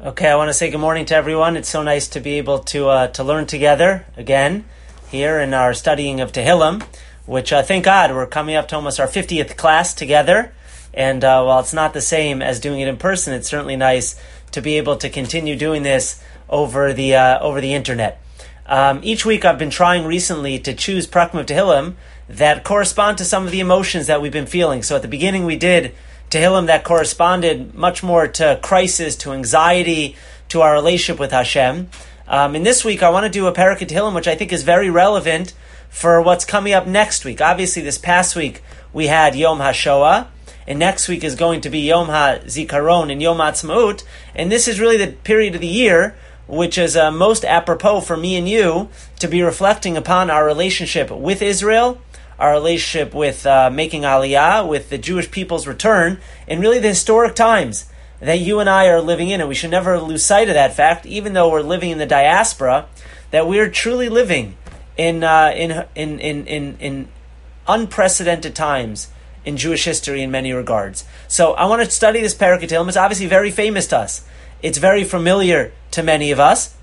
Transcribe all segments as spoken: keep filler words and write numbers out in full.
Okay, I want to say good morning to everyone. It's so nice to be able to uh, to learn together again here in our studying of Tehillim, which uh, thank God we're coming up to almost our fiftieth class together. And uh, while it's not the same as doing it in person, it's certainly nice to be able to continue doing this over the uh, over the internet. Um, each week I've been trying recently to choose Prakim of Tehillim that correspond to some of the emotions that we've been feeling. So at the beginning we did Tehillim that corresponded much more to crisis, to anxiety, to our relationship with Hashem. Um, and this week I want to do a Parak of Tehillim which I think is very relevant for what's coming up next week. Obviously this past week we had Yom HaShoah, and next week is going to be Yom HaZikaron and Yom HaAtzmaut, and this is really the period of the year which is uh, most apropos for me and you to be reflecting upon our relationship with Israel, our relationship with uh, making Aliyah, with the Jewish people's return, and really the historic times that you and I are living in. And we should never lose sight of that fact, even though we're living in the diaspora, that we're truly living in uh, in, in in in in unprecedented times in Jewish history in many regards. So I want to study this Parak of Tehillim. It's obviously very famous to us. It's very familiar to many of us.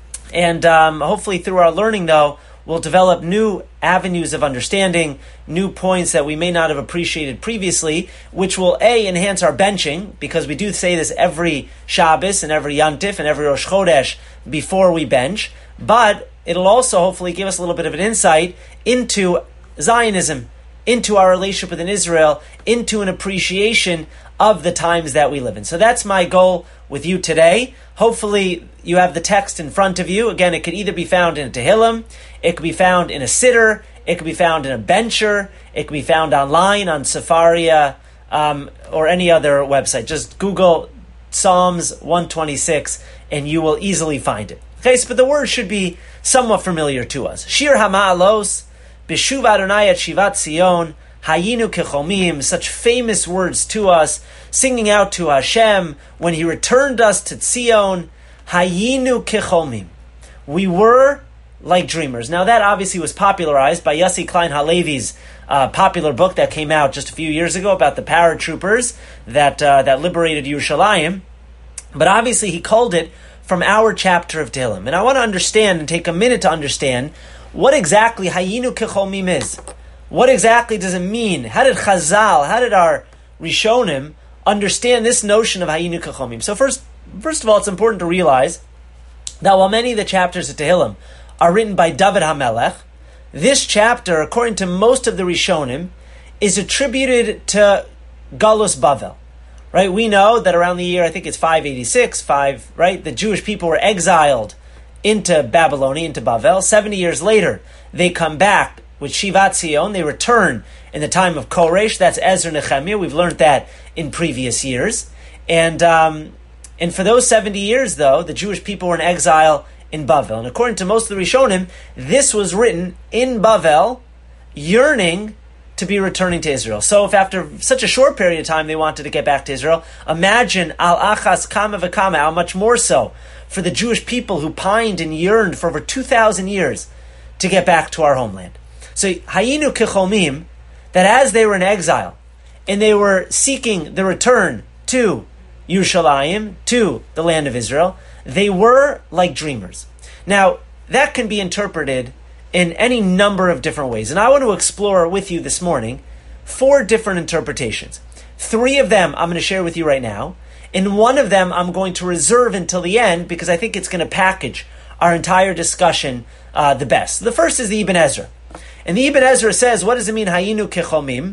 And um, hopefully through our learning, though, we'll develop new avenues of understanding, new points that we may not have appreciated previously, which will, A, enhance our benching, because we do say this every Shabbos and every Yantif and every Rosh Chodesh before we bench, but it'll also hopefully give us a little bit of an insight into Zionism, into our relationship with Israel, into an appreciation of the times that we live in. So that's my goal with you today. Hopefully you have the text in front of you. Again, it could either be found in a Tehillim, it could be found in a Siddur, it could be found in a Bencher, it could be found online on Sefaria, um, or any other website. Just Google Psalms one twenty-six and you will easily find it. Okay, so, but the word should be somewhat familiar to us. Shir HaMa'alos, B'shuv Adonai et Shivat Zion, Hayinu Kechomim, such famous words to us, singing out to Hashem when He returned us to Zion. Hayinu Kechomim. We were like dreamers. Now that obviously was popularized by Yossi Klein Halevi's uh, popular book that came out just a few years ago about the paratroopers that uh, that liberated Yerushalayim. But obviously he called it from our chapter of Tehillim. And I want to understand and take a minute to understand what exactly Hayinu Kechomim is. What exactly does it mean? How did Chazal, how did our Rishonim understand this notion of Hayinu Kechomim? So first, first of all, it's important to realize that while many of the chapters of Tehillim are written by David HaMelech, this chapter, according to most of the Rishonim, is attributed to Galus Bavel. Right? We know that around the year, I think it's five eighty-six, five, right? The Jewish people were exiled into Babylonia, into Bavel. seventy years later, they come back with Shivat Zion. They return in the time of Koresh. That's Ezra Nehemiah. We've learned that in previous years. And um, and for those seventy years, though, the Jewish people were in exile in Bavel. And according to most of the Rishonim, this was written in Bavel, yearning to be returning to Israel. So if after such a short period of time they wanted to get back to Israel, imagine al achas kama v'kama, how much more so for the Jewish people who pined and yearned for over two thousand years to get back to our homeland. So Hayinu Kechomim, that as they were in exile and they were seeking the return to Yerushalayim, to the land of Israel, they were like dreamers. Now, that can be interpreted in any number of different ways. And I want to explore with you this morning four different interpretations. Three of them I'm going to share with you right now. And one of them I'm going to reserve until the end because I think it's going to package our entire discussion uh, the best. The first is the Ibn Ezra. And the Ibn Ezra says, what does it mean, Hayinu Kechomim?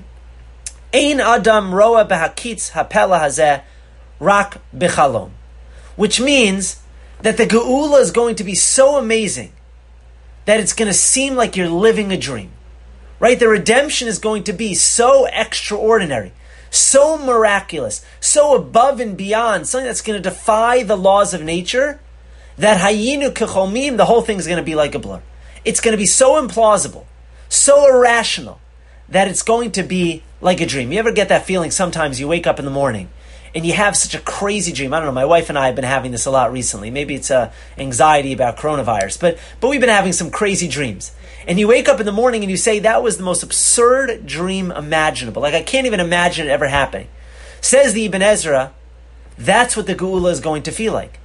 Ein Adam roa behakitz hapela hazeh rak bechalom. Which means that the Geula is going to be so amazing that it's going to seem like you're living a dream. Right? The redemption is going to be so extraordinary, so miraculous, so above and beyond, something that's going to defy the laws of nature, that Hayinu Kechomim, the whole thing is going to be like a blur. It's going to be so implausible, so irrational, that it's going to be like a dream. You ever get that feeling sometimes you wake up in the morning and you have such a crazy dream? I don't know, my wife and I have been having this a lot recently. Maybe it's uh, anxiety about coronavirus, but but we've been having some crazy dreams. And you wake up in the morning and you say, that was the most absurd dream imaginable. Like, I can't even imagine it ever happening. Says the Ibn Ezra, that's what the Geula is going to feel like.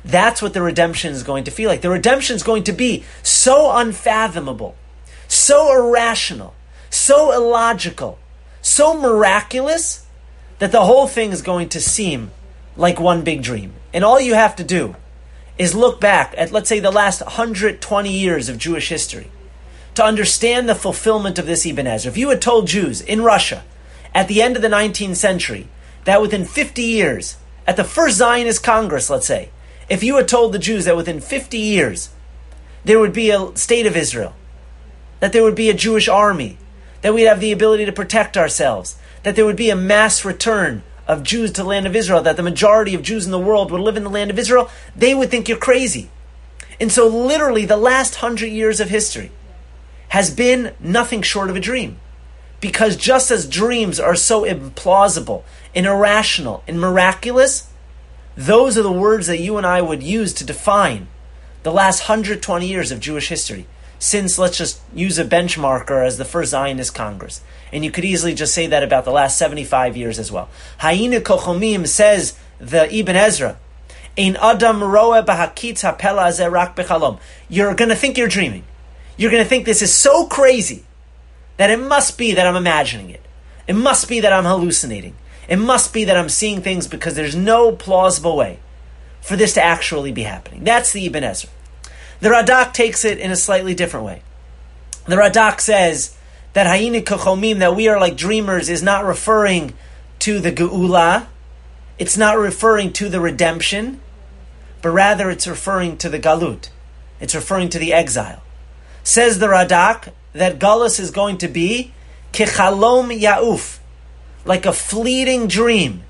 That's what the redemption is going to feel like. The redemption is going to be so unfathomable, so irrational, so illogical, so miraculous, that the whole thing is going to seem like one big dream. And all you have to do is look back at, let's say, the last one hundred twenty years of Jewish history to understand the fulfillment of this Ibn Ezra. If you had told Jews in Russia at the end of the nineteenth century that within fifty years, at the first Zionist Congress, let's say, if you had told the Jews that within fifty years there would be a state of Israel, that there would be a Jewish army, that we'd have the ability to protect ourselves, that there would be a mass return of Jews to the land of Israel, that the majority of Jews in the world would live in the land of Israel, they would think you're crazy. And so literally the last hundred years of history has been nothing short of a dream. Because just as dreams are so implausible and irrational and miraculous, those are the words that you and I would use to define the last one hundred twenty years of Jewish history. Since, let's just use a benchmarker as the first Zionist Congress. And you could easily just say that about the last seventy-five years as well. Hayinu kochomim, says the Ibn Ezra, Ein adam roe bahakitz hapela hazeh rak bechalom. You're going to think you're dreaming. You're going to think this is so crazy that it must be that I'm imagining it. It must be that I'm hallucinating. It must be that I'm seeing things, because there's no plausible way for this to actually be happening. That's the Ibn Ezra. The Radak takes it in a slightly different way. The Radak says that Hayinu kochomim, that we are like dreamers, is not referring to the Geula. It's not referring to the redemption, but rather it's referring to the Galut. It's referring to the exile. Says the Radak that Galus is going to be kechalom yauf, like a fleeting dream.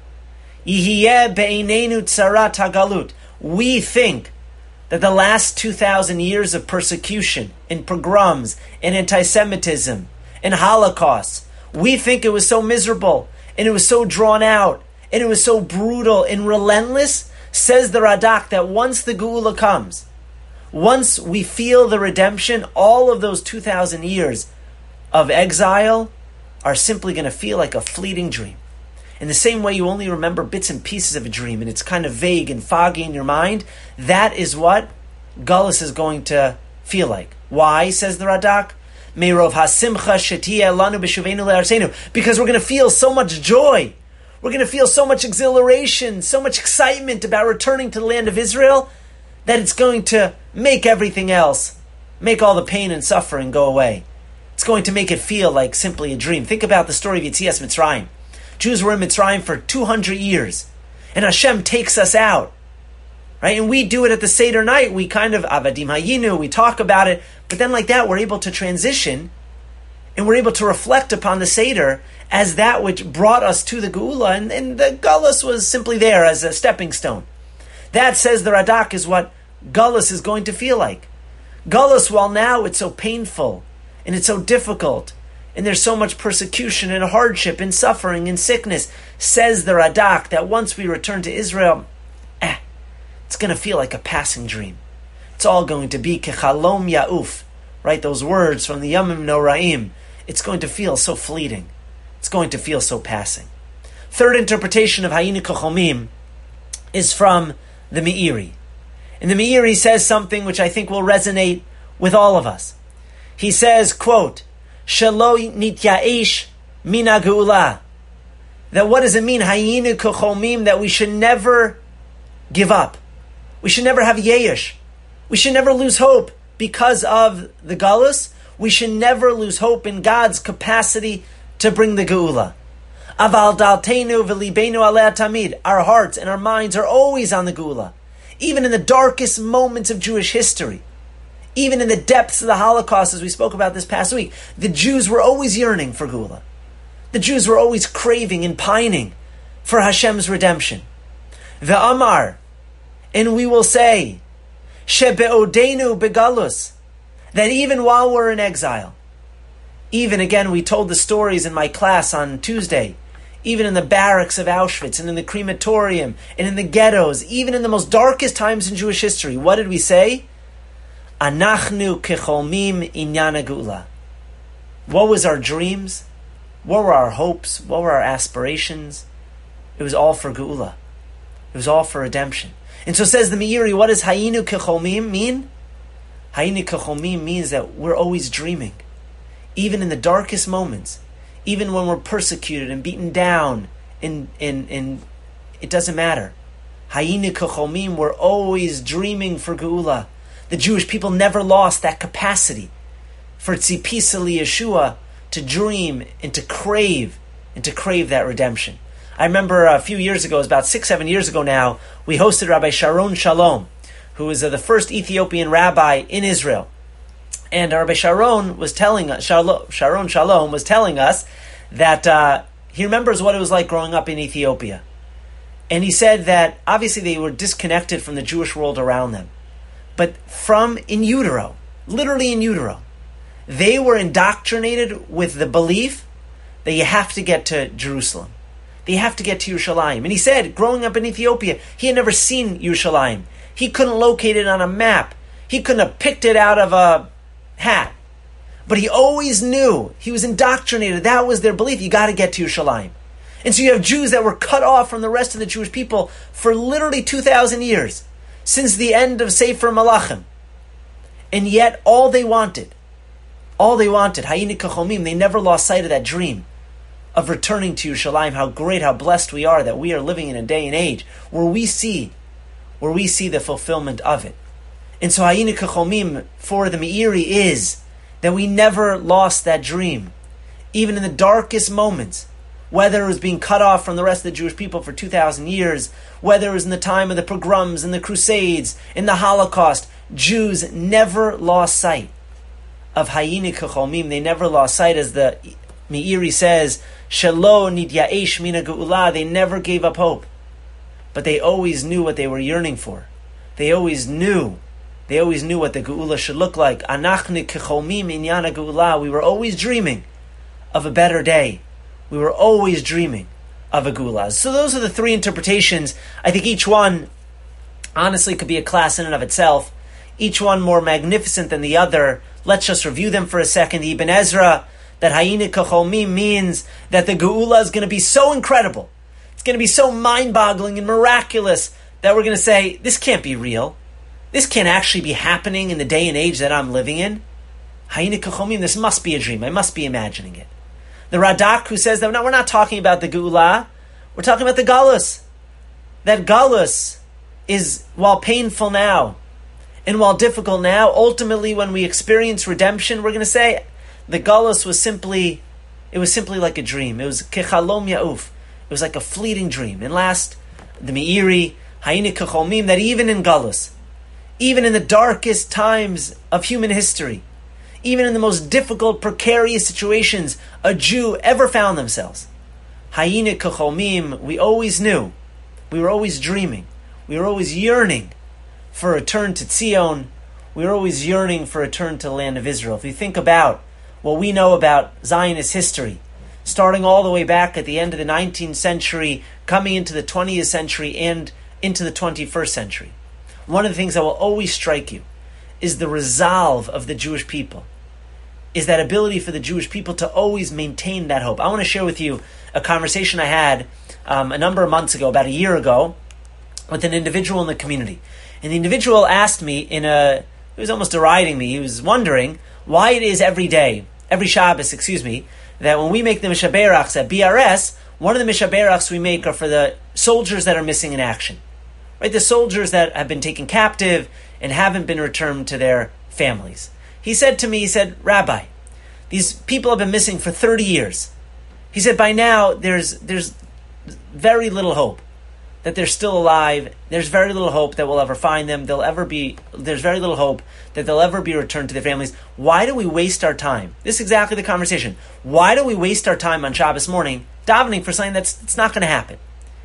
Yihiyeh be'einenu tzarat hagalut. We think that the last two thousand years of persecution and pogroms and anti-Semitism and Holocaust, we think it was so miserable and it was so drawn out and it was so brutal and relentless. Says the Radak that once the Geula comes, once we feel the redemption, all of those two thousand years of exile are simply going to feel like a fleeting dream. In the same way you only remember bits and pieces of a dream and it's kind of vague and foggy in your mind, that is what Galus is going to feel like. Why, says the Radak? Meirov hasimcha shetiyeh lanu b'shuveinu le'arseinu. Because we're going to feel so much joy. We're going to feel so much exhilaration, so much excitement about returning to the land of Israel, that it's going to make everything else, make all the pain and suffering go away. It's going to make it feel like simply a dream. Think about the story of Yetzias Mitzrayim. Jews were in Mitzrayim for two hundred years, and Hashem takes us out, right? And we do it at the Seder night. We kind of, Avadim Hayinu, we talk about it, but then like that, we're able to transition, and we're able to reflect upon the Seder as that which brought us to the Geula, and, and the Galus was simply there as a stepping stone. That, says the Radak, is what Galus is going to feel like. Galus, while now it's so painful, and it's so difficult, and there's so much persecution and hardship and suffering and sickness, says the Radak that once we return to Israel, eh, it's going to feel like a passing dream. It's all going to be kechalom yauf, right? Those words from the Yamim Noraim. It's going to feel so fleeting. It's going to feel so passing. Third interpretation of Hayinu kochomim is from the Meiri. And the Meiri says something which I think will resonate with all of us. He says, quote, Shelo nitya'ish mina geula. That what does it mean, Hayinu kochomim, that we should never give up. We should never have yesh. We should never lose hope because of the galus. We should never lose hope in God's capacity to bring the geula. Aval dalteinu v'libeinu aleh tamid. Our hearts and our minds are always on the geula. Even in the darkest moments of Jewish history, even in the depths of the Holocaust, as we spoke about this past week, the Jews were always yearning for Geula. The Jews were always craving and pining for Hashem's redemption. The Amar, and we will say, Shebe'odenu begalus, that even while we're in exile, even again, we told the stories in my class on Tuesday, even in the barracks of Auschwitz and in the crematorium and in the ghettos, even in the most darkest times in Jewish history, what did we say? Anachnu kecholmim inyan geula. What was our dreams? What were our hopes? What were our aspirations? It was all for geula. It was all for redemption. And so says the Meiri, what does Hayinu Kecholmim mean? Hayinu Kecholmim means that we're always dreaming. Even in the darkest moments, even when we're persecuted and beaten down, and, and, and it doesn't matter. Hayinu Kecholmim, we're always dreaming for Geula. The Jewish people never lost that capacity for Tzipisa Yeshua to dream and to crave, and to crave that redemption. I remember a few years ago, it was about six, seven years ago now, we hosted Rabbi Sharon Shalom, who was uh, the first Ethiopian rabbi in Israel. And Rabbi Sharon was telling us, Shalom, Sharon Shalom was telling us that uh, he remembers what it was like growing up in Ethiopia. And he said that obviously they were disconnected from the Jewish world around them. But from in utero, literally in utero, they were indoctrinated with the belief that you have to get to Jerusalem. They have to get to Yerushalayim. And he said, growing up in Ethiopia, he had never seen Yerushalayim. He couldn't locate it on a map. He couldn't have picked it out of a hat. But he always knew, he was indoctrinated, that was their belief, you got to get to Yerushalayim. And so you have Jews that were cut off from the rest of the Jewish people for literally two thousand years, since the end of Sefer Malachim. And yet all they wanted, all they wanted, Hayinu Kecholmim, they never lost sight of that dream of returning to Yerushalayim. How great, how blessed we are that we are living in a day and age where we see, where we see the fulfillment of it. And so Hayinu Kecholmim for the Meiri is that we never lost that dream, even in the darkest moments, whether it was being cut off from the rest of the Jewish people for two thousand years, whether it was in the time of the pogroms and the Crusades, in the Holocaust, Jews never lost sight of Hayinu Kecholmim. They never lost sight, as the Meiri says, Shelo nidyaesh mina geula. They never gave up hope, but they always knew what they were yearning for. They always knew. They always knew what the geula should look like. Anachnu kecholmim inyan geula. We were always dreaming of a better day. We were always dreaming of a geula. So those are the three interpretations. I think each one, honestly, could be a class in and of itself. Each one more magnificent than the other. Let's just review them for a second. Ibn Ezra, that Hayinu Kecholmim means that the geula is going to be so incredible. It's going to be so mind-boggling and miraculous that we're going to say, this can't be real. This can't actually be happening in the day and age that I'm living in. Hayinu Kecholmim, this must be a dream. I must be imagining it. The Radak, who says that no, we're not talking about the geula, we're talking about the galus. That galus is, while painful now, and while difficult now, ultimately when we experience redemption, we're going to say the galus was simply, it was simply like a dream. It was kechalom yauf. It was like a fleeting dream. And last, the Meiri, Hayinu Kecholmim, that even in galus, even in the darkest times of human history, even in the most difficult, precarious situations a Jew ever found themselves, Hayinu Kecholmim, we always knew, we were always dreaming, we were always yearning for a return to Tzion, we were always yearning for a return to the land of Israel. If you think about what we know about Zionist history, starting all the way back at the end of the nineteenth century, coming into the twentieth century and into the twenty-first century, one of the things that will always strike you is the resolve of the Jewish people, is that ability for the Jewish people to always maintain that hope. I want to share with you a conversation I had um, a number of months ago, about a year ago, with an individual in the community. And the individual asked me in a, he was almost deriding me, he was wondering why it is every day, every Shabbos, excuse me, that when we make the Mishaberachs at B R S, one of the Mishaberachs we make are for the soldiers that are missing in action. Right, the soldiers that have been taken captive and haven't been returned to their families. He said to me, he said, Rabbi, these people have been missing for thirty years. He said, by now, there's there's very little hope that they're still alive. There's very little hope that we'll ever find them. They'll ever be, there's very little hope that they'll ever be returned to their families. Why do we waste our time? This is exactly the conversation. Why do we waste our time on Shabbos morning davening for something that's it's not going to happen?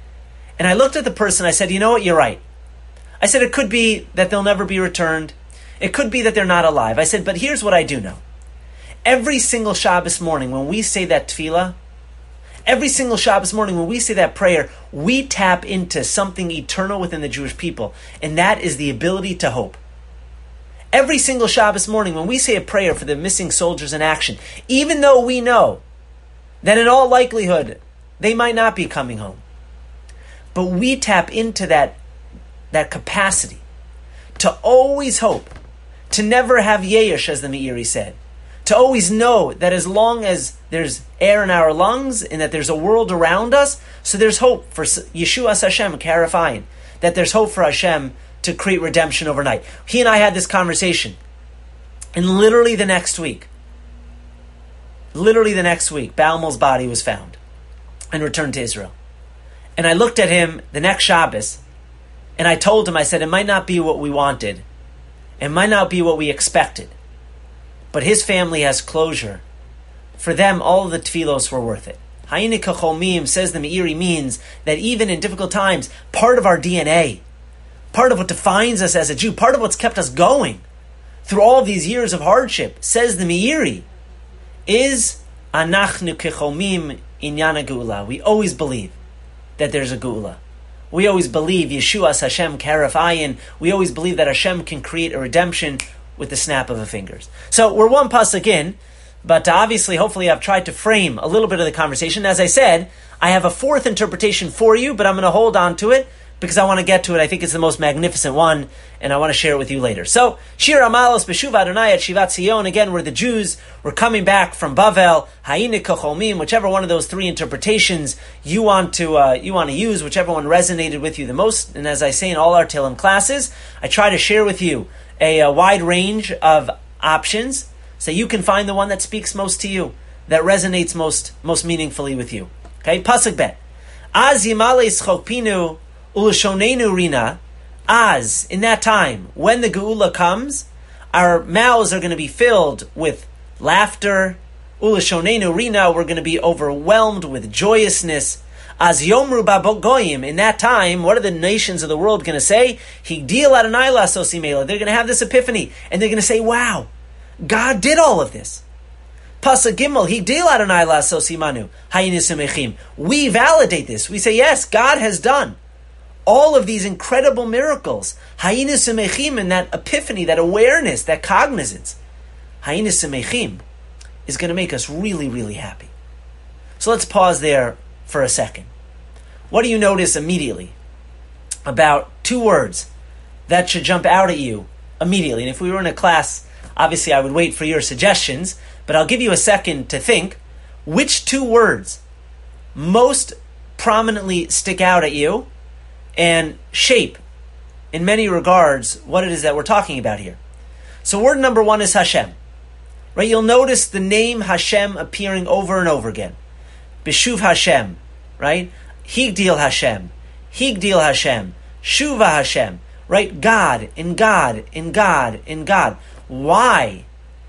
And I looked at the person, I said, you know what, you're right. I said, it could be that they'll never be returned. It could be that they're not alive. I said, but here's what I do know. Every single Shabbos morning when we say that tefillah, every single Shabbos morning when we say that prayer, we tap into something eternal within the Jewish people, and that is the ability to hope. Every single Shabbos morning when we say a prayer for the missing soldiers in action, even though we know that in all likelihood they might not be coming home, but we tap into that that capacity to always hope, to never have yesh, as the Meiri said, to always know that as long as there's air in our lungs and that there's a world around us, so there's hope for Yeshuas Hashem, Karafayin, that there's hope for Hashem to create redemption overnight. He and I had this conversation, and literally the next week, literally the next week, Balmul's body was found and returned to Israel. And I looked at him the next Shabbos, and I told him, I said, it might not be what we wanted, it might not be what we expected, but his family has closure. For them, all of the tefillos were worth it. Hayini kachomim, says the Meiri, means that even in difficult times, part of our D N A, part of what defines us as a Jew, part of what's kept us going through all of these years of hardship, says the Meiri, is anachnu kechomim inyana geula. We always believe that there's a geula. We always believe Yeshuas Hashem Karaf Ayin. We always believe that Hashem can create a redemption with the snap of a fingers. So we're one pasuk in, but obviously, hopefully, I've tried to frame a little bit of the conversation. As I said, I have a fourth interpretation for you, but I'm going to hold on to it because I want to get to it. I think it's the most magnificent one, and I want to share it with you later. So, Shir Amalos B'Shuv Adonai at Shivat Zion, again, where the Jews were coming back from Bavel, Hayini Kochomim, whichever one of those three interpretations you want to uh, you want to use, whichever one resonated with you the most. And as I say in all our Tehillim classes, I try to share with you a, a wide range of options so you can find the one that speaks most to you, that resonates most most meaningfully with you. Okay, Pasuk Bet. Az Yimale Schokpinu Ulashonenu Rina, as in that time, when the Geula comes, our mouths are going to be filled with laughter. Ulashonenu Rina, we're going to be overwhelmed with joyousness. As Yomru Babogoyim, in that time, what are the nations of the world going to say? Higdil Adonai Lasosi Mela. They're going to have this epiphany, and they're going to say, wow, God did all of this. Pasuk Gimel, Higdil Adonai Lasosi Manu, Hayinisimechim. We validate this. We say, yes, God has done all of these incredible miracles. Hayinu Semechim, and that epiphany, that awareness, that cognizance. Hayinu Semechim is going to make us really, really happy. So let's pause there for a second. What do you notice immediately about two words that should jump out at you immediately? And if we were in a class, obviously I would wait for your suggestions, but I'll give you a second to think. Which two words most prominently stick out at you and shape, in many regards, what it is that we're talking about here? So word number one is Hashem. Right? You'll notice the name Hashem appearing over and over again. B'shuv Hashem, right? Higdil Hashem, Higdil Hashem, Shuva Hashem, right? God, in God, in God, in God. Why?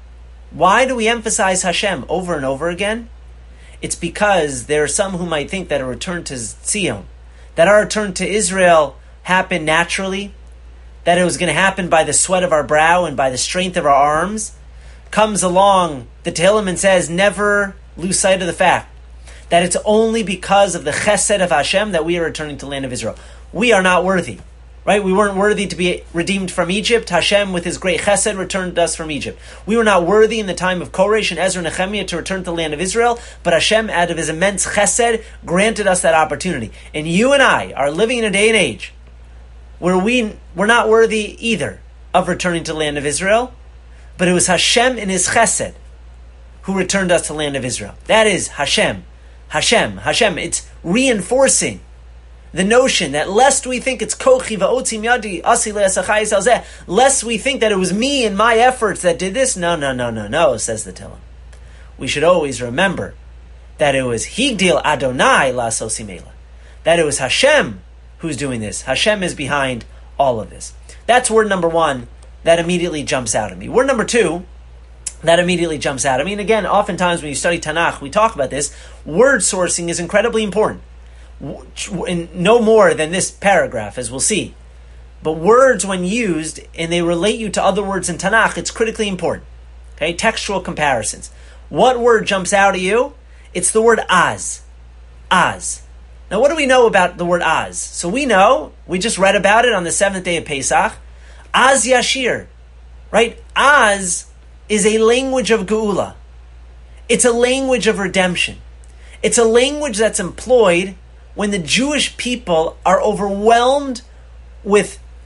Why do we emphasize Hashem over and over again? It's because there are some who might think that a return to Zion, that our return to Israel happened naturally, that it was going to happen by the sweat of our brow and by the strength of our arms, comes along the Tehillim and says, never lose sight of the fact that it's only because of the chesed of Hashem that we are returning to the land of Israel. We are not worthy, right? We weren't worthy to be redeemed from Egypt. Hashem, with his great chesed, returned us from Egypt. We were not worthy in the time of Koresh and Ezra and Nehemiah to return to the land of Israel, but Hashem, out of his immense chesed, granted us that opportunity. And you and I are living in a day and age where we were not worthy either of returning to the land of Israel, but it was Hashem in his chesed who returned us to the land of Israel. That is Hashem. Hashem. Hashem. It's reinforcing the notion that lest we think it's kochi va'otzim yadi asi le'asachai salzeh, lest we think that it was me and my efforts that did this. No, no, no, no, no, says the Tehillim. We should always remember that it was Higdil Adonai la'asosi mela, that it was Hashem who's doing this. Hashem is behind all of this. That's word number one that immediately jumps out at me. Word number two that immediately jumps out. I mean, again, oftentimes when you study Tanakh, we talk about this. Word sourcing is incredibly important. No more than this paragraph, as we'll see. But words, when used, and they relate you to other words in Tanakh, it's critically important. Okay, textual comparisons. What word jumps out at you? It's the word az. Az. Now, what do we know about the word az? So we know, we just read about it on the seventh day of Pesach. Az Yashir. Right? Az is a language of Geula. It's a language of redemption. It's a language that's employed when the Jewish people are overwhelmed with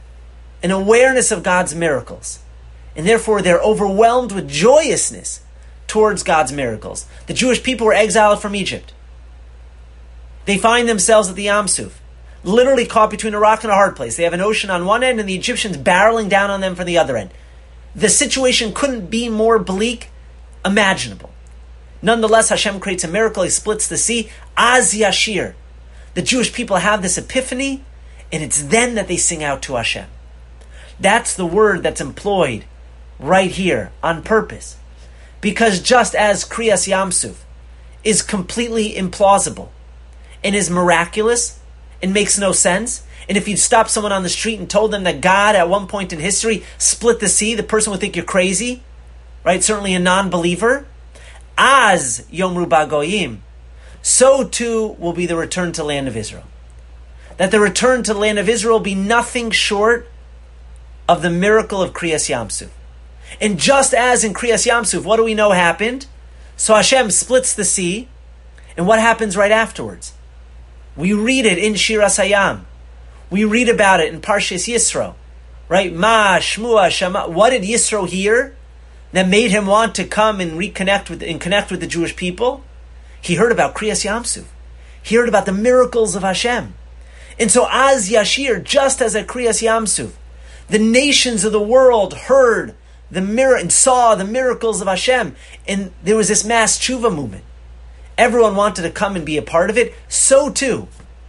an awareness of God's miracles. And therefore they're overwhelmed with joyousness towards God's miracles. The Jewish people were exiled from Egypt. They find themselves at the Yam Suf, literally caught between a rock and a hard place. They have an ocean on one end and the Egyptians barreling down on them from the other end. The situation couldn't be more bleak imaginable. Nonetheless, Hashem creates a miracle. He splits the sea. Az Yashir. The Jewish people have this epiphany, and it's then that they sing out to Hashem. That's the word that's employed right here on purpose. Because just as Kriyas Yamsuf is completely implausible and is miraculous and makes no sense, and if you'd stop someone on the street and told them that God at one point in history split the sea, the person would think you're crazy, right? Certainly a non-believer. Az Yomru Bagoyim. So too will be the return to the land of Israel. That the return to the land of Israel will be nothing short of the miracle of Kriyas Yamsuf. And just as in Kriyas Yamsuf, what do we know happened? So Hashem splits the sea, and what happens right afterwards? We read it in Shiras Hayam. We read about it in Parshas Yisro, right? Ma Shmua Shama. What did Yisro hear that made him want to come and reconnect with and connect with the Jewish people? He heard about Kriyas Yamsuf. He heard about the miracles of Hashem. And so Az Yashir, just as at Kriyas Yamsuf, the nations of the world heard the mirror and saw the miracles of Hashem, and there was this mass tshuva movement. Everyone wanted to come and be a part of it. So too,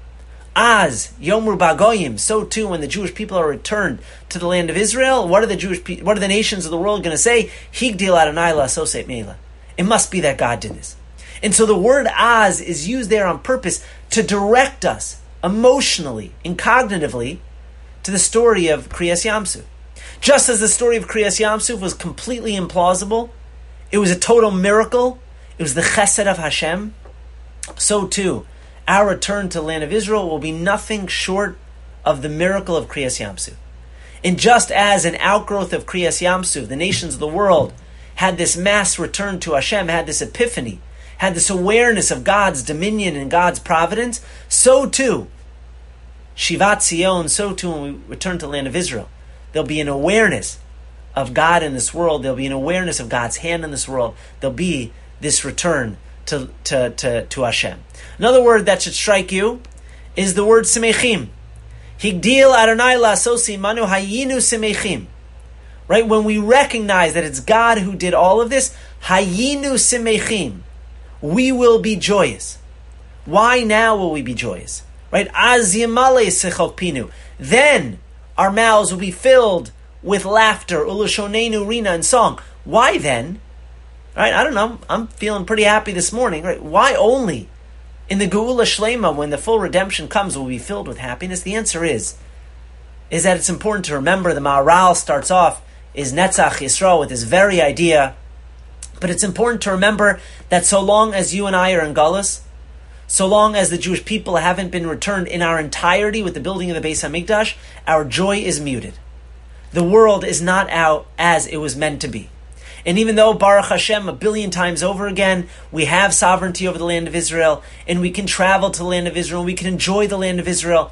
Az Yomru Bagoyim. So too, when the Jewish people are returned to the land of Israel, what are the Jewish pe- what are the nations of the world going to say? Higdil Adonai la'asosei meila. It must be that God did this. And so the word Az is used there on purpose to direct us emotionally and cognitively to the story of Kriyas Yamsuf. Just as the story of Kriyas Yamsuf was completely implausible, it was a total miracle, it was the chesed of Hashem, so too, our return to the land of Israel will be nothing short of the miracle of Kriyas Yamsuf. And just as an outgrowth of Kriyas Yamsuf, the nations of the world had this mass return to Hashem, had this epiphany, had this awareness of God's dominion and God's providence, so too, Shivat Zion, so too when we return to the land of Israel, there'll be an awareness of God in this world. There'll be an awareness of God's hand in this world. There'll be this return to, to, to, to Hashem. Another word that should strike you is the word Simechim. Higdil Adonai la'asosi manu hayinu Simechim. Right? When we recognize that it's God who did all of this, hayinu Simechim. We will be joyous. Why now will we be joyous? Right? Az yimale sechot pinu. Then our mouths will be filled with laughter, ulashonenu rina, and song. Why then? Right? I don't know. I'm feeling pretty happy this morning. Right? Why only in the Geula Shlema, when the full redemption comes, will we be filled with happiness? The answer is, is that it's important to remember the Maharal starts off is Netzach Yisrael with this very idea, but it's important to remember that so long as you and I are in Galus, so long as the Jewish people haven't been returned in our entirety with the building of the Beis HaMikdash, our joy is muted. The world is not out as it was meant to be. And even though, Baruch Hashem, a billion times over again, we have sovereignty over the land of Israel, and we can travel to the land of Israel, and we can enjoy the land of Israel,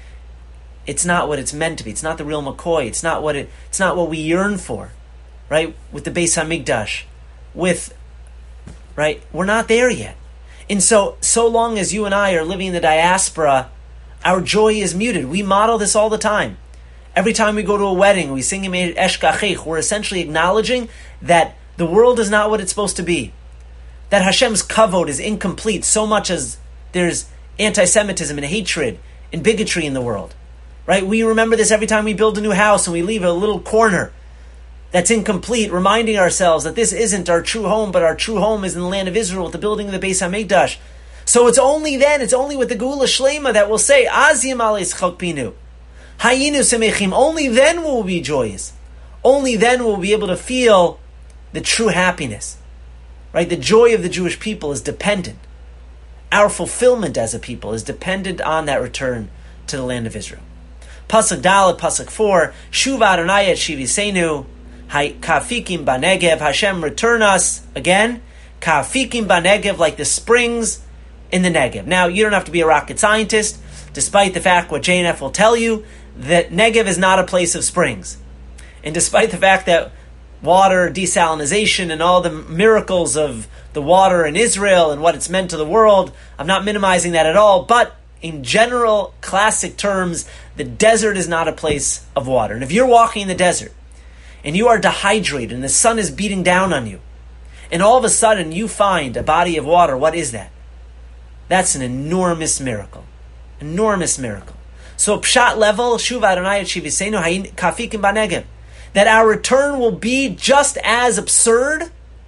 it's not what it's meant to be. It's not the real McCoy. It's not what it, it's not what we yearn for, right? With the Beis HaMikdash, with, right? We're not there yet. And so, so long as you and I are living in the diaspora, our joy is muted. We model this all the time. Every time we go to a wedding, we sing Eshkachich. We're essentially acknowledging that the world is not what it's supposed to be. That Hashem's kavod is incomplete, so much as there's anti-Semitism and hatred and bigotry in the world. Right? We remember this every time we build a new house and we leave a little corner that's incomplete, reminding ourselves that this isn't our true home, but our true home is in the land of Israel with the building of the Beis HaMikdash. So it's only then, it's only with the Geula Shlema that we'll say, Az Yimale Sechot Pinu. Hayinu Semechim. Only then will we be joyous. Only then will we be able to feel the true happiness. Right? The joy of the Jewish people is dependent. Our fulfillment as a people is dependent on that return to the land of Israel. Pasuk Dalet, Pasuk four, Shuva Adonai et Shivisenu, Kafikim Banegev, Hashem return us, again, Kafikim Banegev, like the springs in the Negev. Now, you don't have to be a rocket scientist, despite the fact what J N F will tell you, that Negev is not a place of springs. And despite the fact that water desalination and all the miracles of the water in Israel and what it's meant to the world, I'm not minimizing that at all, but in general, classic terms, the desert is not a place of water. And if you're walking in the desert, and you are dehydrated, and the sun is beating down on you, and all of a sudden you find a body of water, what is that? That's an enormous miracle. Enormous miracle. So pshat level, shuv Adonai Shivisenu hayin kafikim banegev, that our return will be just as absurd,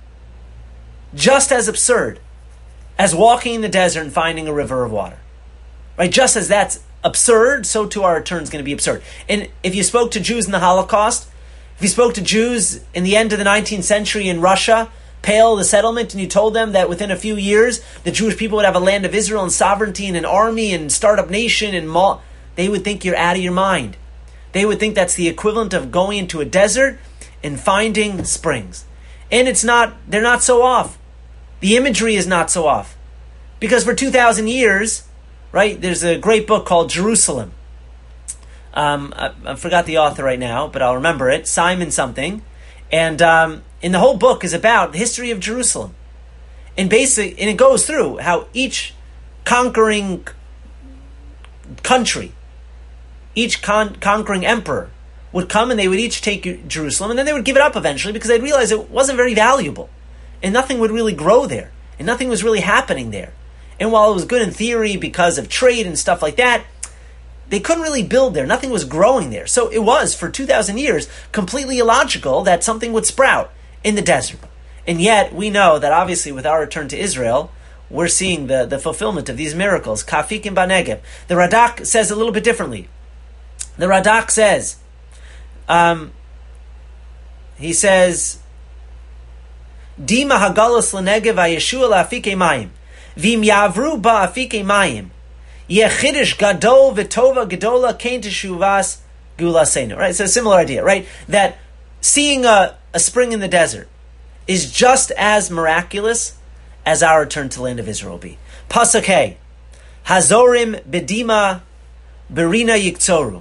just as absurd, as walking in the desert and finding a river of water. Right? Just as that's absurd, so too our return is going to be absurd. And if you spoke to Jews in the Holocaust, if you spoke to Jews in the end of the nineteenth century in Russia, Pale, the settlement, and you told them that within a few years, the Jewish people would have a land of Israel and sovereignty and an army and startup nation, and mall, they would think you're out of your mind. They would think that's the equivalent of going into a desert and finding springs. And it's not, they're not so off. The imagery is not so off. Because for two thousand years, right, there's a great book called Jerusalem. Um, I, I forgot the author right now, but I'll remember it. Simon something. And um, and the whole book is about the history of Jerusalem. And basic, and it goes through how each conquering country, each con- conquering emperor would come and they would each take Jerusalem, and then they would give it up eventually because they'd realize it wasn't very valuable. And nothing would really grow there. And nothing was really happening there. And while it was good in theory because of trade and stuff like that, they couldn't really build there. Nothing was growing there. So it was, for two thousand years, completely illogical that something would sprout in the desert. And yet, we know that obviously with our return to Israel, we're seeing the, the fulfillment of these miracles. Kafikim banegev. The Radak says a little bit differently. The Radak says, um, he says, Dima hagalos l'negev ha'yeshua la'afike mayim. V'im yavru ba'afike mayim. Yechidish gadol v'tova gadola kain teshuvas gulasenu. Right, so a similar idea, right? That seeing a, a spring in the desert is just as miraculous as our return to the land of Israel will be. Pasuk Hey, Hazorim bedima berina yiktzoru.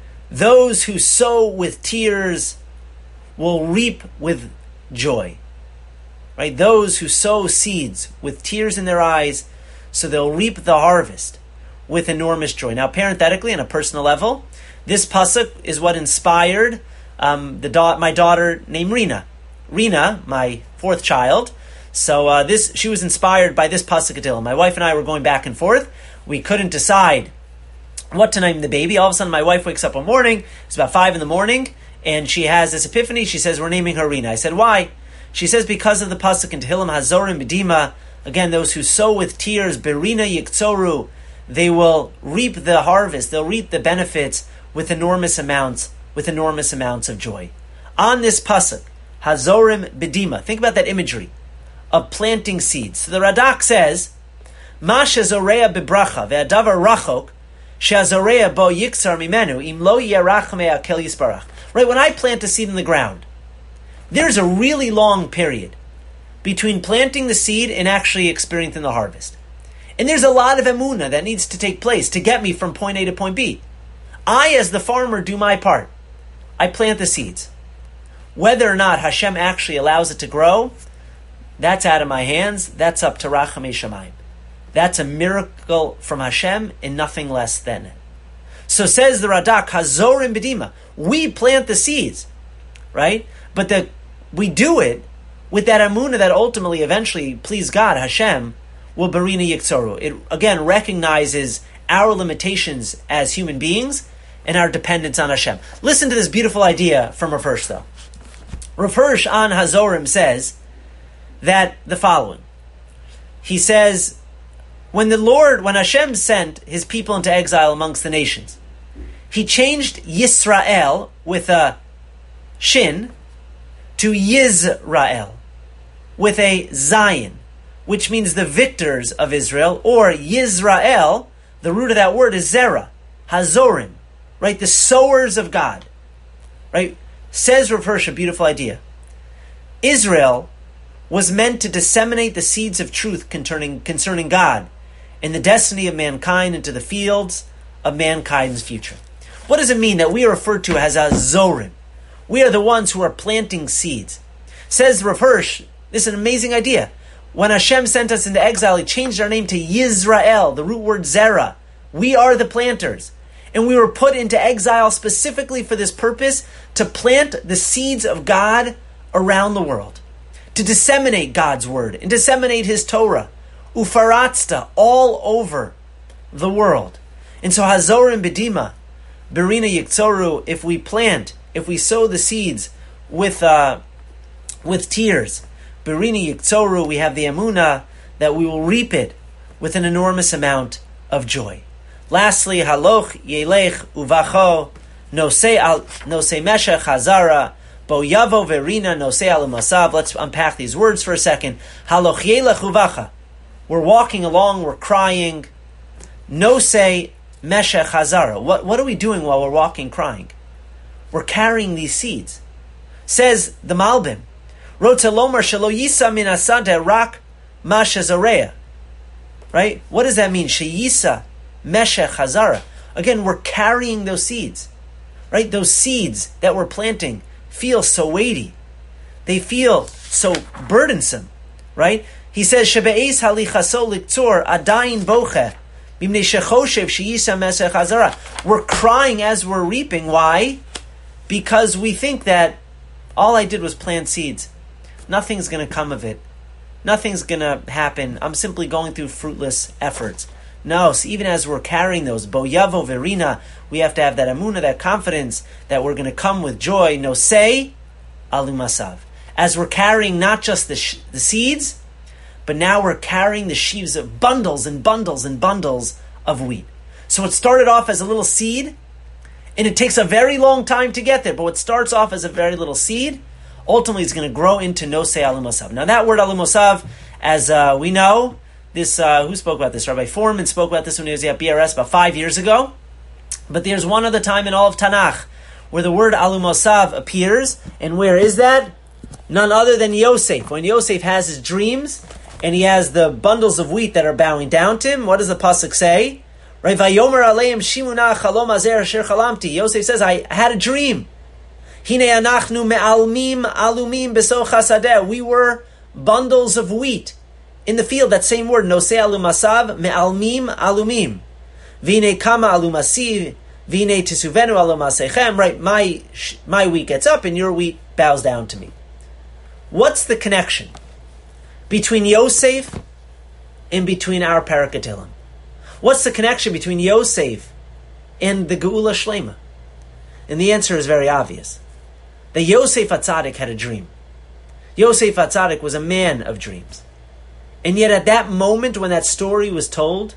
Those who sow with tears will reap with joy. Right? Those who sow seeds with tears in their eyes, so they'll reap the harvest with enormous joy. Now, parenthetically, on a personal level, this pasuk is what inspired um, the da- my daughter named Rina. Rina, my fourth child. So uh, this she was inspired by this pasuk Tehillim. My wife and I were going back and forth. We couldn't decide what to name the baby. All of a sudden, my wife wakes up one morning. It's about five in the morning, and she has this epiphany. She says, "We're naming her Rina." I said, "Why?" She says, "Because of the pasuk in Tehillim, Hazorim B'dima." Again, those who sow with tears, Berina Yiktzoru, they will reap the harvest. They'll reap the benefits with enormous amounts, with enormous amounts of joy. On this pasuk, Hazorim B'dima. Think about that imagery of planting seeds. So the Radak says, "Ma shezorea bebracha ve'adavar rachok shezorea bo yiksar mimenu im lo yerach me'akel yisbarach." Right, when I plant a seed in the ground, there's a really long period between planting the seed and actually experiencing the harvest. And there's a lot of emunah that needs to take place to get me from point A to point B. I, as the farmer, do my part. I plant the seeds. Whether or not Hashem actually allows it to grow, that's out of my hands. That's up to Rachamei Shamayim. That's a miracle from Hashem and nothing less than it. So says the Radak, Hazorim B'dima. We plant the seeds, right? But the, we do it with that emunah that ultimately, eventually, please God, Hashem, will Berina Yiktzoru. It, again, recognizes our limitations as human beings and our dependence on Hashem. Listen to this beautiful idea from Rav Hirsch, though. Rav Hirsch on Hazorim says that the following. He says, when the Lord, when Hashem sent his people into exile amongst the nations, he changed Yisrael with a shin to Yisrael with a zayin, which means the victors of Israel, or Yisrael, the root of that word is Zerah, Hazorim, right? The sowers of God, right? Says Rav Hirsch, a beautiful idea. Israel was meant to disseminate the seeds of truth concerning, concerning God and the destiny of mankind into the fields of mankind's future. What does it mean that we are referred to as a Zorim? We are the ones who are planting seeds. Says Rav Hirsch, this is an amazing idea. When Hashem sent us into exile, He changed our name to Yisrael, the root word Zera. We are the planters. And we were put into exile specifically for this purpose, to plant the seeds of God around the world, to disseminate God's word and disseminate His Torah, ufaratzta, all over the world. And so Hazorim Bedima, Berina Yiktzoru, if we plant, if we sow the seeds with uh, with tears, Berina Yiktzoru, we have the Emunah that we will reap it with an enormous amount of joy. Lastly, Haloch Yelech Uvacho Nosei al Nosei Meshech Hazara Bo Yavo Verina Nosei al Masav. Let's unpack these words for a second. Haloch Yelech Uvacha. We're walking along, we're crying. Nosei Meshech Hazara. What what are we doing while we're walking, crying? We're carrying these seeds. Says the Malbim, Rotelomar Shelo Yisa Min Asada Rak Mashazorea. Right? What does that mean? Sheyisa Meshech Hazara. Again, we're carrying those seeds. Right? Those seeds that we're planting feel so weighty. They feel so burdensome. Right? He says, Shebe'ez halichaso liktzor adayin boche bimnei shechoshev sheyisa Meshech Hazara. We're crying as we're reaping. Why? Because we think that all I did was plant seeds. Nothing's going to come of it. Nothing's going to happen. I'm simply going through fruitless efforts. No, so even as we're carrying those, Bo Yavo Verina, we have to have that Emunah, that confidence that we're going to come with joy. No say, Alu Masav. As we're carrying not just the, sh- the seeds, but now we're carrying the sheaves of bundles and bundles and bundles of wheat. So it started off as a little seed, and it takes a very long time to get there. But what starts off as a very little seed, ultimately is going to grow into Nosei Alu Masav. Now that word Alu Masav, as uh, we know, this uh, who spoke about this? Rabbi Foreman spoke about this when he was at B R S about five years ago. But there's one other time in all of Tanakh where the word Alu Masav appears, and where is that? None other than Yosef. When Yosef has his dreams, and he has the bundles of wheat that are bowing down to him, what does the pasuk say? Right? Vayomer aleim shimuna chalom azer asher chalamti. Yosef says, I had a dream. Hine anachnu me'almim alumim besoch hasadeh. We were bundles of wheat in the field. That same word, nosei alu masav, me'almim alumim. Vine kama alu masiv, vine tisuvenu alu masechem. Right, my, my wheat gets up and your wheat bows down to me. What's the connection between Yosef and between our Parakatilim? What's the connection between Yosef and the Geula Shlema? And the answer is very obvious. That Yosef HaTzadik had a dream. Yosef HaTzadik was a man of dreams. And yet at that moment when that story was told,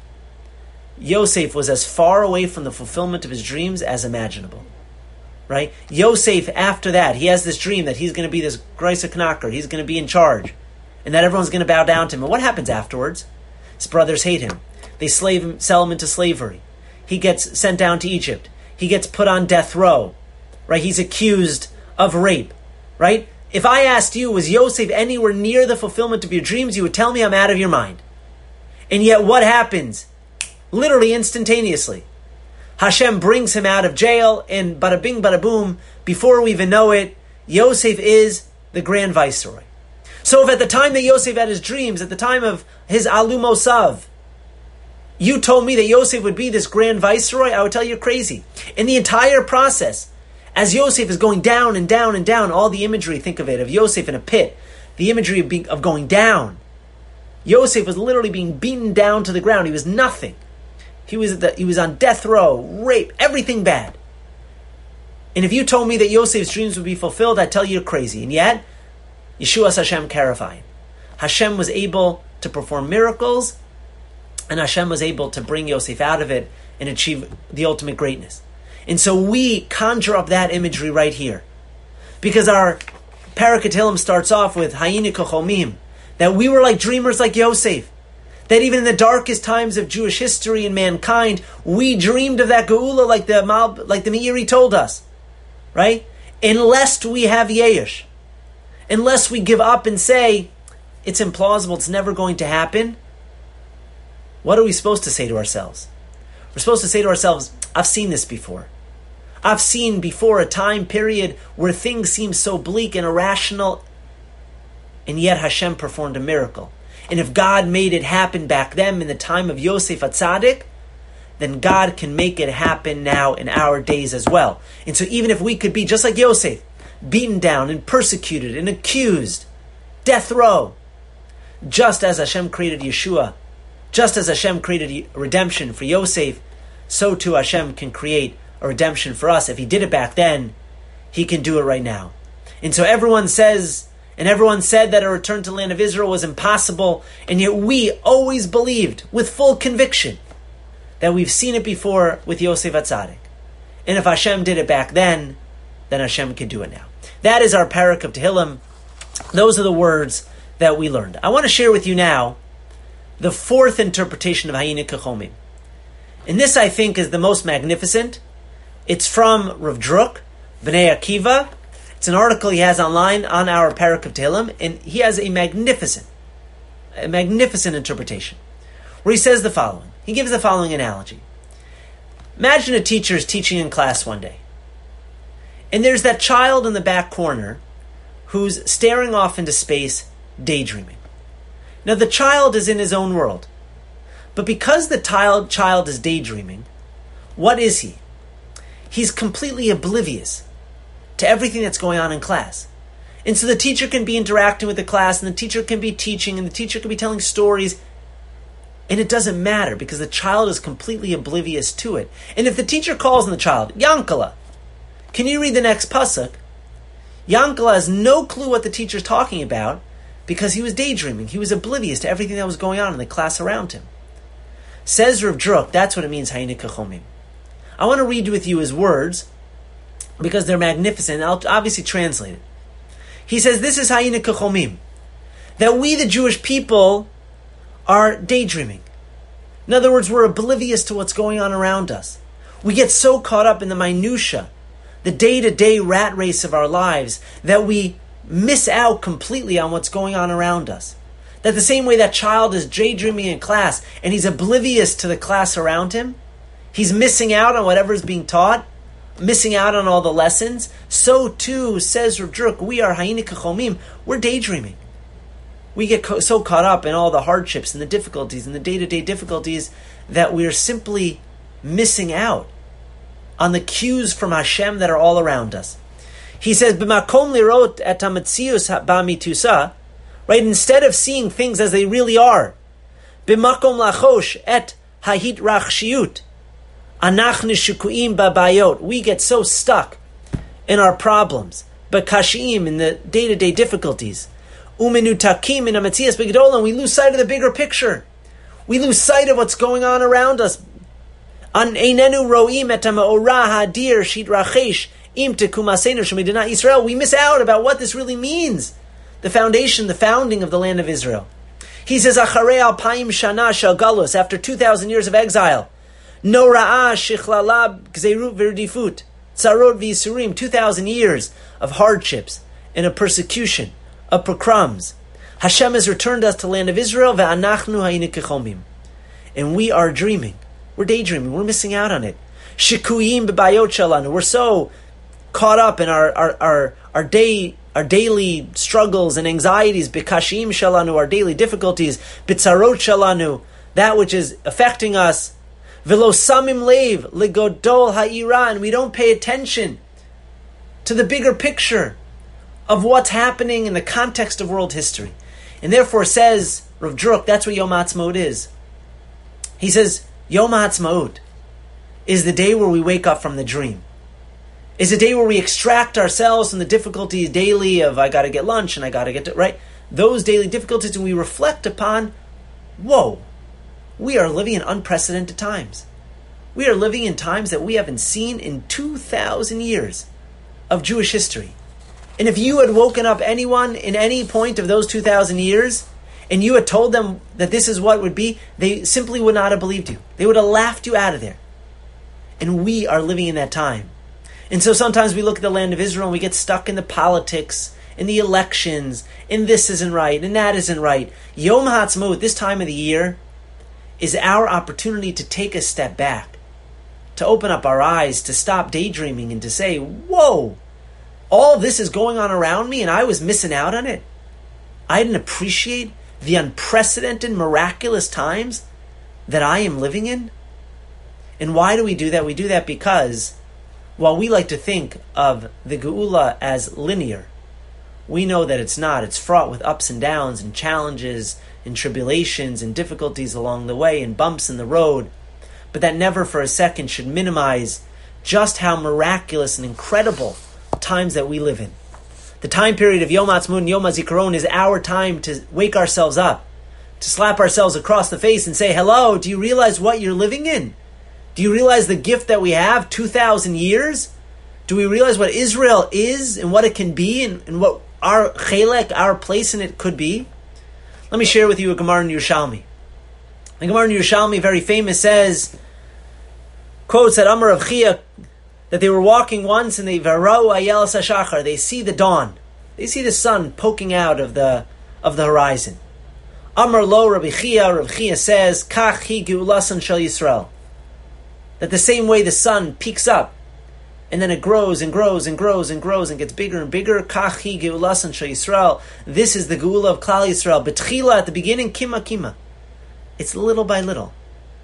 Yosef was as far away from the fulfillment of his dreams as imaginable. Right? Yosef, after that, he has this dream that he's going to be this Greisa Knacker, he's going to be in charge, and that everyone's going to bow down to him. And what happens afterwards? His brothers hate him. They slave him, sell him into slavery. He gets sent down to Egypt. He gets put on death row. Right? He's accused of rape. Right? If I asked you, was Yosef anywhere near the fulfillment of your dreams, you would tell me I'm out of your mind. And yet what happens? Literally instantaneously. Hashem brings him out of jail, and bada bing, bada boom, before we even know it, Yosef is the Grand Viceroy. So if at the time that Yosef had his dreams, at the time of his Alu Mosav, you told me that Yosef would be this Grand Viceroy, I would tell you you're crazy. In the entire process, as Yosef is going down and down and down, all the imagery, think of it, of Yosef in a pit, the imagery of, being, of going down. Yosef was literally being beaten down to the ground. He was nothing. He was the, he was on death row, rape, everything bad. And if you told me that Yosef's dreams would be fulfilled, I'd tell you you're crazy. And yet, Yeshuas Hashem Karafayim. Hashem was able to perform miracles, and Hashem was able to bring Yosef out of it and achieve the ultimate greatness. And so we conjure up that imagery right here. Because our Parakatilim starts off with Hayini Kochomim, that we were like dreamers like Yosef. That even in the darkest times of Jewish history and mankind, we dreamed of that Geula like the Mal, like the Meiri told us. Right? Unless we have Yesh. Unless we give up and say, it's implausible, it's never going to happen. What are we supposed to say to ourselves? We're supposed to say to ourselves, I've seen this before. I've seen before a time period where things seem so bleak and irrational, and yet Hashem performed a miracle. And if God made it happen back then in the time of Yosef HaTzadik, then God can make it happen now in our days as well. And so even if we could be just like Yosef, beaten down and persecuted and accused, death row, just as Hashem created Yeshua, just as Hashem created redemption for Yosef, so too Hashem can create a redemption for us. If He did it back then, He can do it right now. And so everyone says, and everyone said that a return to the land of Israel was impossible, and yet we always believed with full conviction that we've seen it before with Yosef HaTzadik. And if Hashem did it back then, then Hashem can do it now. That is our parak of Tehillim. Those are the words that we learned. I want to share with you now the fourth interpretation of Hayinu Kechomim. And this, I think, is the most magnificent. It's from Rav Druk, Bnei Akiva. It's an article he has online on our parak of Tehillim, and he has a magnificent, a magnificent interpretation, where he says the following. He gives the following analogy. Imagine a teacher is teaching in class one day, and there's that child in the back corner who's staring off into space, daydreaming. Now the child is in his own world, but because the child child is daydreaming, what is he? He's completely oblivious to everything that's going on in class. And so the teacher can be interacting with the class, and the teacher can be teaching, and the teacher can be telling stories, and it doesn't matter because the child is completely oblivious to it. And if the teacher calls on the child, Yankala, can you read the next pasuk? Yankala has no clue what the teacher's talking about because he was daydreaming. He was oblivious to everything that was going on in the class around him. Says Rav Druk, that's what it means, Hayinu Kechomim. I want to read with you his words because they're magnificent, and I'll obviously translate it. He says, this is Hayinu Kechomim, that we, the Jewish people, are daydreaming. In other words, we're oblivious to what's going on around us. We get so caught up in the minutia, the day-to-day rat race of our lives, that we miss out completely on what's going on around us. That the same way that child is daydreaming in class and he's oblivious to the class around him, he's missing out on whatever is being taught, missing out on all the lessons, so too, says Rav Druk, we are Hayinu Kechomim, we're daydreaming. We get co- so caught up in all the hardships and the difficulties and the day-to-day difficulties that we are simply missing out on the cues from Hashem that are all around us. He says, "B'makom lirot et hametzius ba'mitusa," right? Instead of seeing things as they really are, "B'makom lachosh et hahitrachshiyut, anachnu shukuim ba'bayot." We get so stuck in our problems, b'kashim, in the day-to-day difficulties. Umenutakim in ametzias b'gedola, and we lose sight of the bigger picture. We lose sight of what's going on around us. An einenu roim et ha'me'orah hadir shitrachesh im tekum aseinu shemidinat Yisrael. We miss out about what this really means. The foundation, the founding of the land of Israel. He says, Acharei alpayim shana shel galus, after two thousand years of exile, no ra'ah shichlala gzeirut v'rdifut, tzarot v'yisurim, two thousand years of hardships and of persecution, of pogroms. Hashem has returned us to the land of Israel, ve'anachnu hayinu kechomim, and we are dreaming. We're daydreaming. We're missing out on it. Shikuyim b'bayot shalanu. We're so caught up in our our our, our day our daily struggles and anxieties. B'kashim shalanu, our daily difficulties. B'tzarot shalanu, that which is affecting us. V'lo samim leiv ligodol ha'ira, and we don't pay attention to the bigger picture of what's happening in the context of world history. And therefore, says Rav Druk, that's what Yom HaAtzmaut is. He says, Yom HaAtzmaut is the day where we wake up from the dream. Is a day where we extract ourselves from the difficulties daily of I got to get lunch and I got to get to, right? Those daily difficulties, and we reflect upon, whoa, we are living in unprecedented times. We are living in times that we haven't seen in two thousand years of Jewish history. And if you had woken up anyone in any point of those two thousand years, and you had told them that this is what would be, they simply would not have believed you. They would have laughed you out of there. And we are living in that time. And so sometimes we look at the land of Israel and we get stuck in the politics, in the elections, and this isn't right, and that isn't right. Yom HaAtzmaut, this time of the year, is our opportunity to take a step back, to open up our eyes, to stop daydreaming and to say, whoa, all this is going on around me and I was missing out on it. I didn't appreciate the unprecedented, miraculous times that I am living in. And why do we do that? We do that because while we like to think of the Geula as linear, we know that it's not. It's fraught with ups and downs and challenges and tribulations and difficulties along the way and bumps in the road. But that never for a second should minimize just how miraculous and incredible times that we live in. The time period of Yom Ha'atzmaut and Yom HaZikaron is our time to wake ourselves up, to slap ourselves across the face and say, hello, do you realize what you're living in? Do you realize the gift that we have, two thousand years? Do we realize what Israel is and what it can be and, and what our chelek, our place in it could be? Let me share with you a Gemara in Yerushalmi. The Gemara in Yerushalmi, very famous, says, quotes that Amar of Chia, that they were walking once and they varau ayel sashachar, they see the dawn, they see the sun poking out of the of the horizon. Amar lo Rabbi Chia, Rabbi Chia says, kach hi geulasan shel Yisrael, that the same way the sun peaks up and then it grows and grows and grows and grows and gets bigger and bigger, kach hi geulasan shel Yisrael, this is the geula of Klal Yisrael. Betchila, at the beginning, kima kima, it's little by little.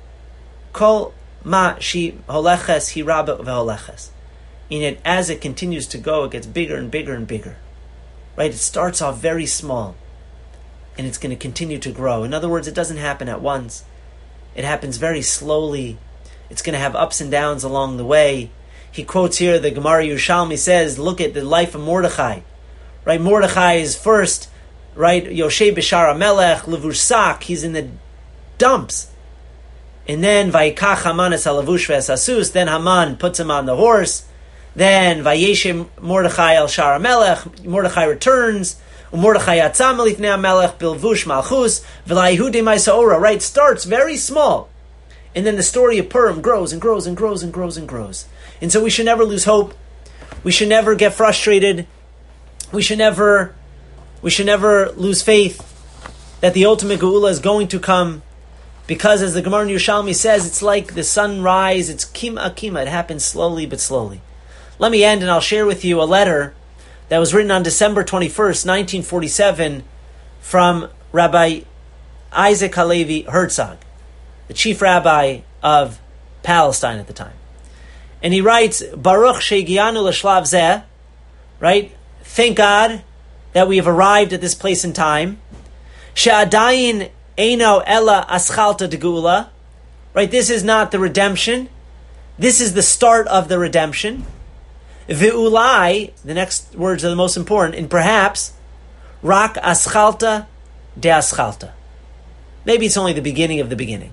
Kol ma shi holeches hi rabba veholeches. In it, as it continues to go, it gets bigger and bigger and bigger. Right? It starts off very small, and it's going to continue to grow. In other words, it doesn't happen at once. It happens very slowly. It's going to have ups and downs along the way. He quotes here, the Gemara Yerushalmi says, look at the life of Mordechai. Right? Mordechai is first, right? Yoshe B'Shar HaMelech, Levush Sak, he's in the dumps. And then Vayikach Haman es halavush ve'esasus. Then Haman puts him on the horse. Then Vayeshe Mordechai el Shar HaMelech. Mordechai returns. Mordechai yatzam elifnei HaMelech bilvush malchus v'layihu demai sa'ora. Right, starts very small, and then the story of Purim grows and grows and grows and grows and grows. And so we should never lose hope. We should never get frustrated. We should never, we should never lose faith that the ultimate geula is going to come. Because as the Gemara in Yerushalmi says, it's like the sunrise, it's kima kima, it happens slowly but slowly. Let me end and I'll share with you a letter that was written on December twenty-first, nineteen forty-seven, from Rabbi Isaac Halevi Herzog, the chief rabbi of Palestine at the time. And he writes, Baruch shegianu l'shlav zeh, right? Thank God that we have arrived at this place in time. She'adayin Eino ella aschalta de geula, right? This is not the redemption. This is the start of the redemption. Ve'ulai, the next words are the most important, and perhaps, rak aschalta de aschalta. Maybe it's only the beginning of the beginning.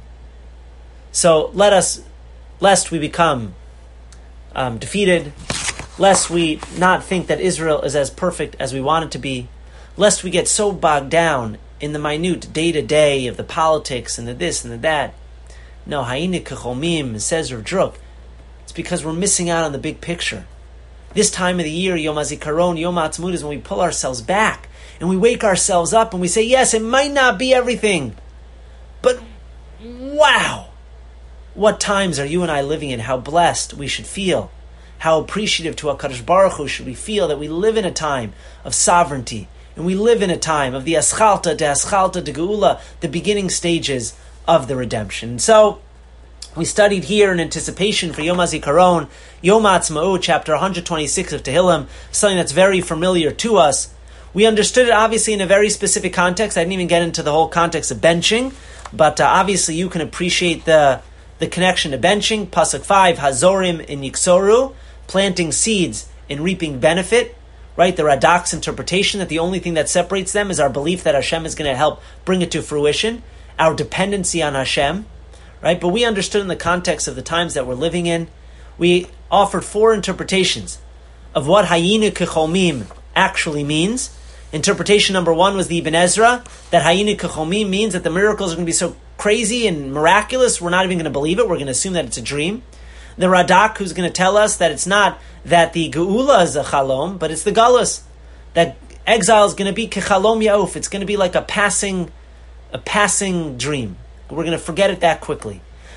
So let us, lest we become um, defeated, lest we not think that Israel is as perfect as we want it to be, lest we get so bogged down in the minute day-to-day of the politics and the this and the that. No, Hayini Kechomim, says Rav Druk, it's because we're missing out on the big picture. This time of the year, Yom HaZikaron, Yom HaAtzmaut, is when we pull ourselves back and we wake ourselves up and we say, yes, it might not be everything, but wow, what times are you and I living in? How blessed we should feel. How appreciative to HaKadosh Baruch Hu should we feel that we live in a time of sovereignty. And we live in a time of the Aschalta, de Aschalta, de Geula, the beginning stages of the redemption. So, we studied here in anticipation for Yom HaZikaron, Yom HaAtzmaut, chapter one twenty-six of Tehillim, something that's very familiar to us. We understood it obviously in a very specific context. I didn't even get into the whole context of benching, but uh, obviously you can appreciate the, the connection to benching. Pasuk five, Hazorim in Yiksoru, planting seeds and reaping benefit. Right, the Radak's interpretation that the only thing that separates them is our belief that Hashem is going to help bring it to fruition, our dependency on Hashem, right? But we understood in the context of the times that we're living in, we offered four interpretations of what Hayinu Kechomim actually means. Interpretation number one was the Ibn Ezra, that Hayinu Kechomim means that the miracles are going to be so crazy and miraculous, we're not even going to believe it, we're going to assume that it's a dream. The Radak, who's going to tell us that it's not that the Geula is a Chalom, but it's the Galus. That exile is going to be Kechalom Yauf. It's going to be like a passing, a passing dream. We're going to forget it that quickly.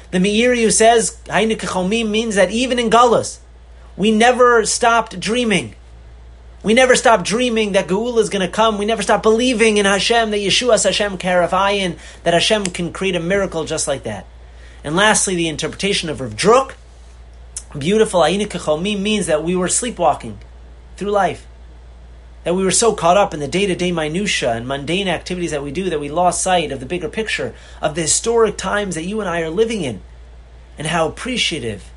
The Meiriu says, Haynu Kechomim means that even in Galus, we never stopped dreaming. We never stopped dreaming that Geula is going to come. We never stopped believing in Hashem, that Yeshuas Hashem Karafayin, that Hashem can create a miracle just like that. And lastly, the interpretation of Rav Druk, beautiful, Haynu Kechomim means that we were sleepwalking through life. That we were so caught up in the day-to-day minutia and mundane activities that we do that we lost sight of the bigger picture, of the historic times that you and I are living in, and how appreciative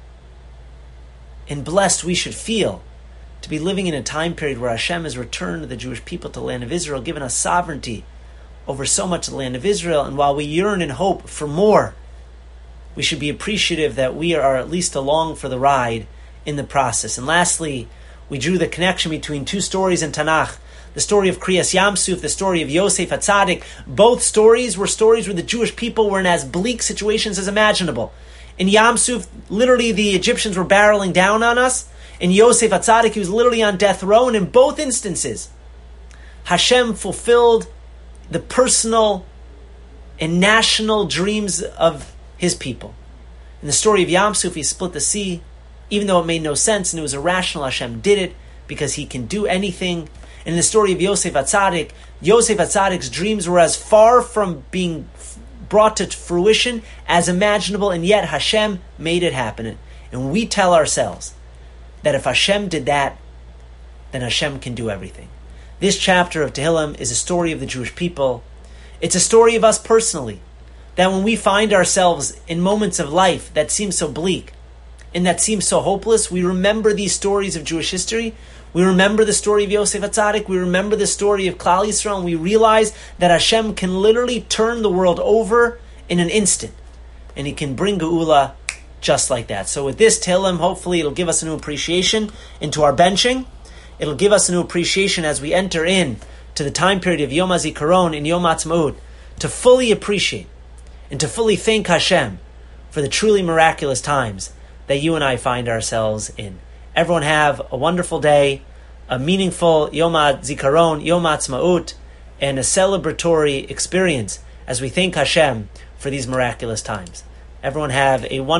and blessed we should feel to be living in a time period where Hashem has returned the Jewish people to the land of Israel, given us sovereignty over so much of the land of Israel, and while we yearn and hope for more, we should be appreciative that we are at least along for the ride in the process. And lastly, we drew the connection between two stories in Tanakh. The story of Kriyas Yamsuf, the story of Yosef HaTzadik. Both stories were stories where the Jewish people were in as bleak situations as imaginable. In Yamsuf, literally the Egyptians were barreling down on us. In Yosef HaTzadik, he was literally on death row. And in both instances, Hashem fulfilled the personal and national dreams of his people. In the story of Yamsuf, he split the sea. Even though it made no sense and it was irrational, Hashem did it because he can do anything. In the story of Yosef HaTzadik, Yosef HaTzadik's dreams were as far from being brought to fruition as imaginable, and yet Hashem made it happen. And we tell ourselves that if Hashem did that, then Hashem can do everything. This chapter of Tehillim is a story of the Jewish people. It's a story of us personally, that when we find ourselves in moments of life that seem so bleak, and that seems so hopeless, we remember these stories of Jewish history. We remember the story of Yosef HaTzadik. We remember the story of Klal Yisrael. And we realize that Hashem can literally turn the world over in an instant. And He can bring Geula just like that. So with this Tehillim, hopefully it'll give us a new appreciation into our benching. It'll give us a new appreciation as we enter in to the time period of Yom HaZikaron and Yom HaAtzmaut, to fully appreciate and to fully thank Hashem for the truly miraculous times that you and I find ourselves in. Everyone have a wonderful day, a meaningful Yom HaZikaron, Yom HaAtzmaut, and a celebratory experience as we thank Hashem for these miraculous times. Everyone have a wonderful